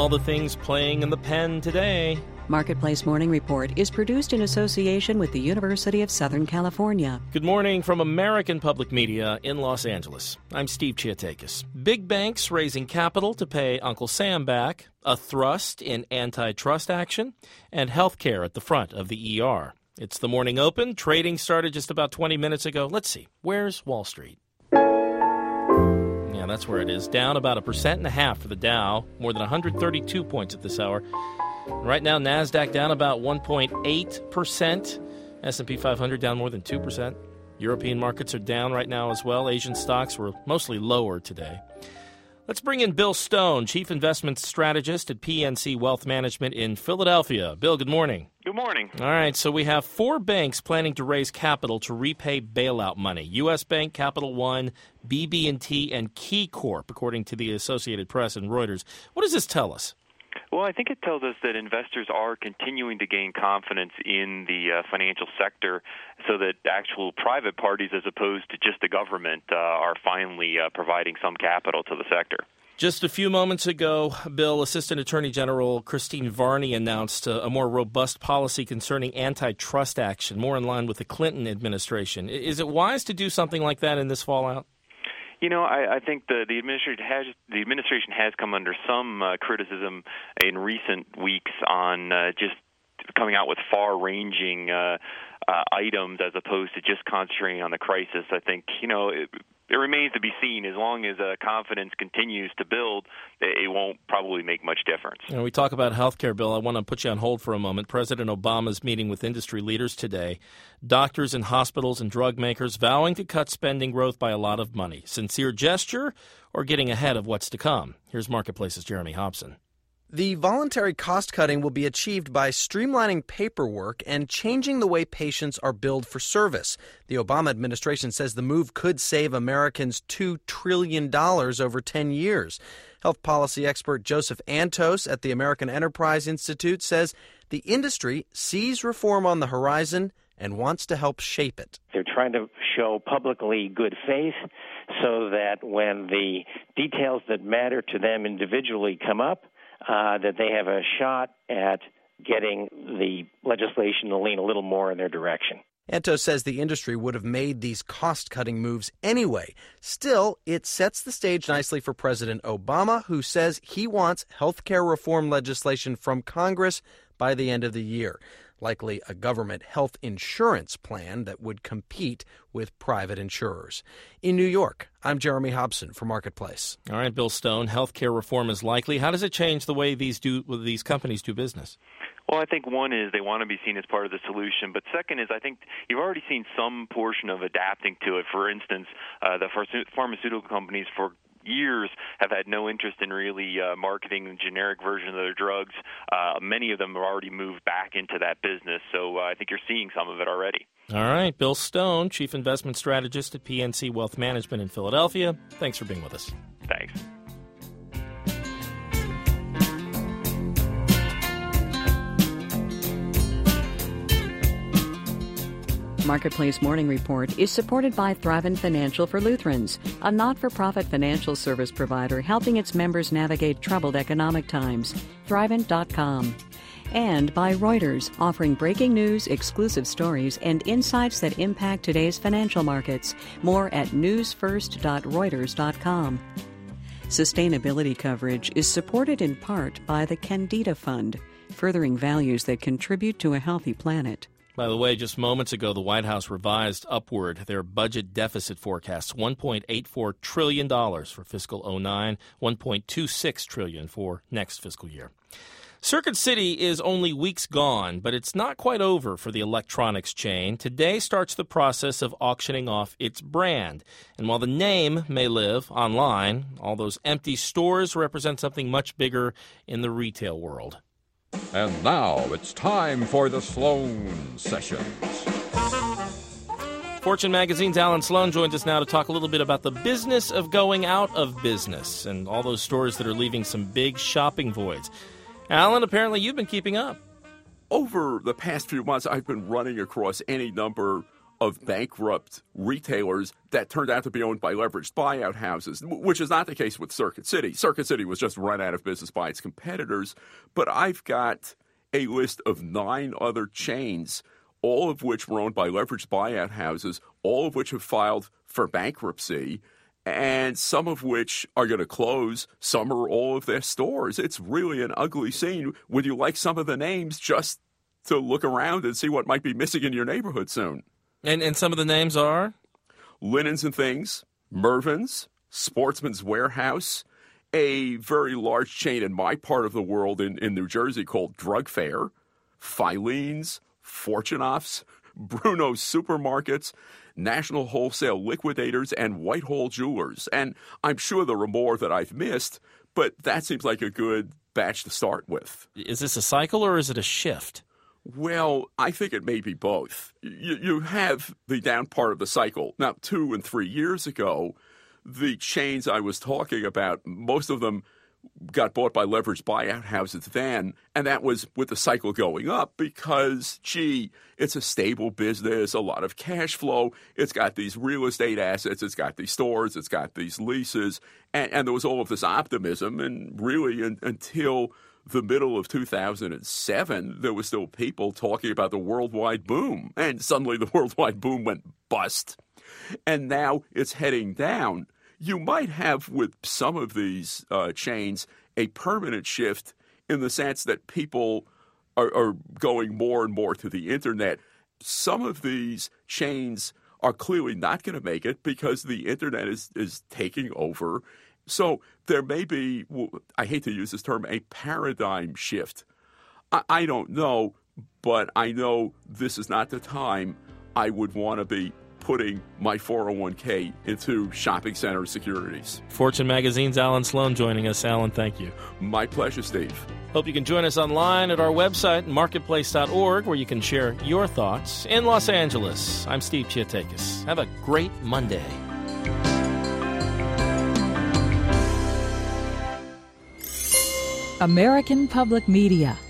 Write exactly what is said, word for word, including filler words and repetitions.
all the things playing in the pen today. Marketplace Morning Report is produced in association with the University of Southern California. Good morning from American Public Media in Los Angeles. I'm Steve Chiatakis. Big banks raising capital to pay Uncle Sam back, a thrust in antitrust action, and health care at the front of the E R. It's the morning open. Trading started just about twenty minutes ago. Let's see. Where's Wall Street? Yeah, that's where it is. Down about a percent and a half for the Dow. More than one hundred thirty-two points at this hour. Right now, NASDAQ down about one point eight percent. S and P five hundred down more than two percent. European markets are down right now as well. Asian stocks were mostly lower today. Let's bring in Bill Stone, Chief Investment Strategist at P N C Wealth Management in Philadelphia. Bill, good morning. Good morning. All right, so we have four banks planning to raise capital to repay bailout money. U S. Bank, Capital One, B B and T, and KeyCorp, according to the Associated Press and Reuters. What does this tell us? Well, I think it tells us that investors are continuing to gain confidence in the uh, financial sector so that actual private parties, as opposed to just the government, uh, are finally uh, providing some capital to the sector. Just a few moments ago, Bill, Assistant Attorney General Christine Varney announced a, a more robust policy concerning antitrust action, more in line with the Clinton administration. Is it wise to do something like that in this fallout? You know, I, I think the the administration has the administration has come under some uh, criticism in recent weeks on uh, just coming out with far-ranging uh, uh, items as opposed to just concentrating on the crisis. I think you know it, it remains to be seen. As long as uh, confidence continues to build, it, it won't probably make much difference. You know, we talk about health care, Bill. I want to put you on hold for a moment. President Obama's meeting with industry leaders today. Doctors and hospitals and drug makers vowing to cut spending growth by a lot of money. Sincere gesture or getting ahead of what's to come? Here's Marketplace's Jeremy Hobson. The voluntary cost-cutting will be achieved by streamlining paperwork and changing the way patients are billed for service. The Obama administration says the move could save Americans two trillion dollars over ten years. Health policy expert Joseph Antos at the American Enterprise Institute says the industry sees reform on the horizon and wants to help shape it. They're trying to show publicly good faith so that when the details that matter to them individually come up, Uh, that they have a shot at getting the legislation to lean a little more in their direction. Antos says the industry would have made these cost-cutting moves anyway. Still, it sets the stage nicely for President Obama, who says he wants health care reform legislation from Congress by the end of the year. Likely a government health insurance plan that would compete with private insurers. In New York, I'm Jeremy Hobson for Marketplace. All right, Bill Stone, healthcare reform is likely. How does it change the way these do these companies do business? Well, I think one is they want to be seen as part of the solution, but second is I think you've already seen some portion of adapting to it. For instance, uh, the pharmaceutical companies for years have had no interest in really uh, marketing the generic version of their drugs. Uh, many of them have already moved back into that business, so uh, I think you're seeing some of it already. All right, Bill Stone, Chief Investment Strategist at P N C Wealth Management in Philadelphia. Thanks for being with us. Thanks. Marketplace Morning Report is supported by Thrivent Financial for Lutherans, a not-for-profit financial service provider helping its members navigate troubled economic times. Thrivent dot com. And by Reuters, offering breaking news, exclusive stories, and insights that impact today's financial markets. More at news first dot reuters dot com. Sustainability coverage is supported in part by the Candida Fund, furthering values that contribute to a healthy planet. By the way, just moments ago, the White House revised upward their budget deficit forecasts, one point eight four trillion dollars for fiscal oh nine, one point two six trillion dollars for next fiscal year. Circuit City is only weeks gone, but it's not quite over for the electronics chain. Today starts the process of auctioning off its brand. And while the name may live online, all those empty stores represent something much bigger in the retail world. And now it's time for the Sloan Sessions. Fortune Magazine's Alan Sloan joins us now to talk a little bit about the business of going out of business and all those stores that are leaving some big shopping voids. Alan, apparently you've been keeping up. Over the past few months, I've been running across any number of bankrupt retailers that turned out to be owned by leveraged buyout houses, which is not the case with Circuit City. Circuit City was just run out of business by its competitors. But I've got a list of nine other chains, all of which were owned by leveraged buyout houses, all of which have filed for bankruptcy, and some of which are going to close, some or all of their stores. It's really an ugly scene. Would you like some of the names just to look around and see what might be missing in your neighborhood soon? And and some of the names are? Linens and Things, Mervyn's, Sportsman's Warehouse, a very large chain in my part of the world in, in New Jersey called Drug Fair, Filene's, Fortunoff's, Bruno's Supermarkets, National Wholesale Liquidators, and Whitehall Jewelers. And I'm sure there are more that I've missed, but that seems like a good batch to start with. Is this a cycle or is it a shift? Well, I think it may be both. You, you have the down part of the cycle. Now, two and three years ago, the chains I was talking about, most of them got bought by leveraged buyout houses then, and that was with the cycle going up because, gee, it's a stable business, a lot of cash flow. It's got these real estate assets. It's got these stores. It's got these leases. And, and there was all of this optimism, and really in, until the middle of two thousand seven, there were still people talking about the worldwide boom. And suddenly the worldwide boom went bust. And now it's heading down. You might have with some of these uh, chains a permanent shift in the sense that people are, are going more and more to the internet. Some of these chains are clearly not going to make it because the internet is, is taking over. So there may be, I hate to use this term, a paradigm shift. I, I don't know, but I know this is not the time I would want to be putting my four oh one k into shopping center securities. Fortune Magazine's Alan Sloan joining us. Alan, thank you. My pleasure, Steve. Hope you can join us online at our website, marketplace dot org, where you can share your thoughts. In Los Angeles, I'm Steve Chiatakis. Have a great Monday. American Public Media